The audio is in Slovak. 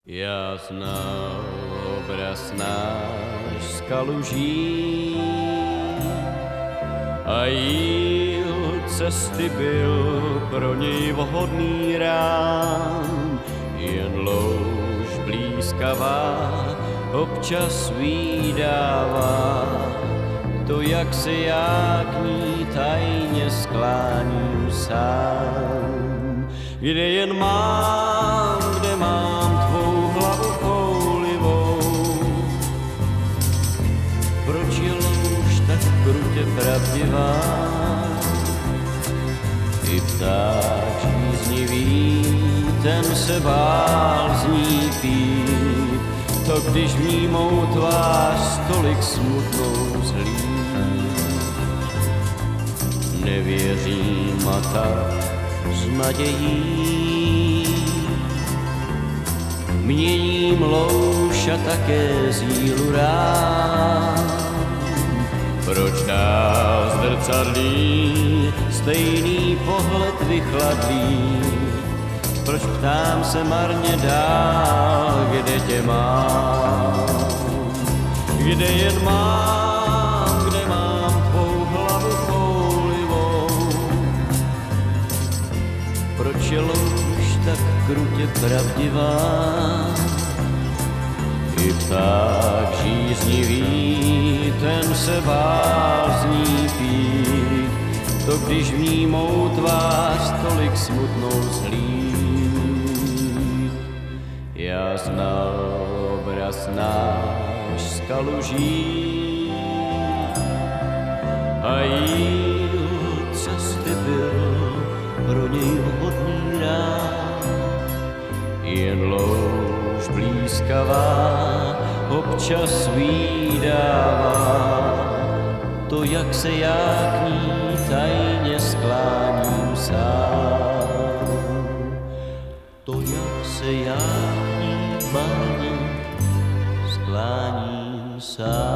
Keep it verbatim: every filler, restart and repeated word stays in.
Já znal obraz náš z kaluží a jíl cesty byl pro něj vhodný rán. Jen louž blízkavá občas vydává to, jak se já k ní tajně skláním sám. Kde jen mám, kde mám tvou hlavu koulivou, proč je louž tak krutě pravdivá? I pták žíznivý, ten se bál z ní pít, to když v ní mou tvář tolik smutnou zlí. Nevěřím a tak s nadějí měním louž a také sílu rád. Proč dál zrcadlí stejný pohled vychladlý? Proč ptám se marně dál, kde tě mám? Kde jen mám, kde mám tvou hlavu koulivou? Proč je louž tak krutě pravdivá? I pták žíznivý, ten se bál z ní pít, to když v ní mou tvář tolik smutnou zhlíd. Já znal obraz náš z kaluží a jíl cesty byl pro něj vhodný rád. Jen louž blízkavá občas vydává to, jak se já k ní tajně skláním sám. To, jak se já k ní marně skláním sám.